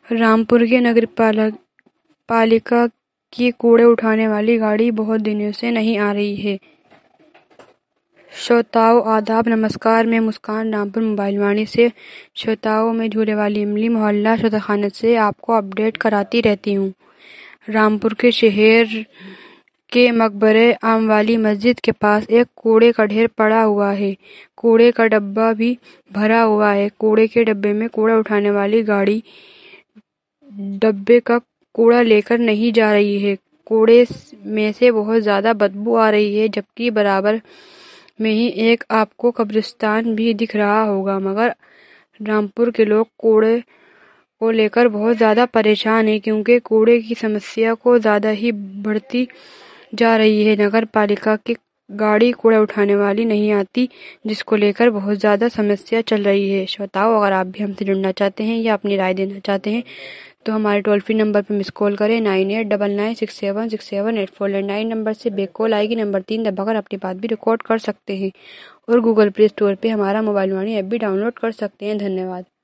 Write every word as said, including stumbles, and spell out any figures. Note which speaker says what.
Speaker 1: रामपुर के नगर पालिका की कूड़े उठाने वाली गाड़ी बहुत दिनों से नहीं आ रही है। श्रोताओं आदाब नमस्कार, मैं मुस्कान रामपुर मोबाइल वाणी से श्रोताओं में झूले वाली इमली मोहल्ला श्रोताखाना से आपको अपडेट कराती रहती हूँ। रामपुर के शहर के मकबरे आमवाली मस्जिद के पास एक कूड़े का ढेर पड़ा हुआ है। कूड़े का डब्बा भी भरा हुआ है। कूड़े के डब्बे में कूड़ा उठाने वाली गाड़ी डब्बे का कूड़ा लेकर नहीं जा रही है। कूड़े में से बहुत ज्यादा बदबू आ रही है, जबकि बराबर में ही एक आपको कब्रिस्तान भी दिख रहा होगा। मगर रामपुर के लोग कूड़े को लेकर बहुत ज्यादा परेशान हैं, क्योंकि कूड़े की समस्या को ज्यादा ही बढ़ती जा रही है। नगर पालिका की गाड़ी कूड़ा उठाने वाली नहीं आती, जिसको लेकर बहुत ज्यादा समस्या चल रही है। श्रोताओ, अगर आप भी हमसे जुड़ना चाहते हैं या अपनी राय देना चाहते हैं तो हमारे टोल फ्री नंबर पर मिस कॉल करें nine eight double nine six seven six seven eight four nine number से बैक कॉल आएगी। नंबर तीन दबाकर अपनी बात भी रिकॉर्ड कर सकते हैं और गूगल प्ले स्टोर पे हमारा मोबाइल वाणी ऐप भी डाउनलोड कर सकते हैं। धन्यवाद।